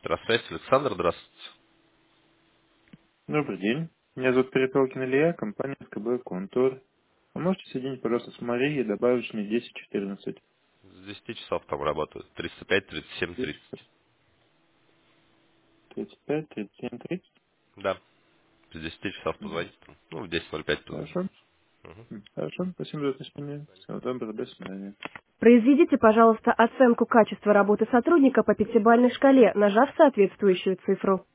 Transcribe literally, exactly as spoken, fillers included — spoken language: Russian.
Электросвязь, Александр, здравствуйте. Добрый день. Меня зовут Перепелкин Илья, компания СКБ «Контур». Вы можете соединить, пожалуйста, с Марией и добавить мне десять четырнадцать. С десяти часов там работают. триста пять, тридцать семь, тридцать. тридцать пять, тридцать семь, тридцать. Да. С десяти часов Мгм. позвоните. там. Ну, в десять ноль пять позвоните. Хорошо. Мгм. М, Хорошо. Спасибо за уточнение. Всего доброго. До свидания. Произведите, пожалуйста, оценку качества работы сотрудника по пятибалльной шкале, нажав соответствующую цифру.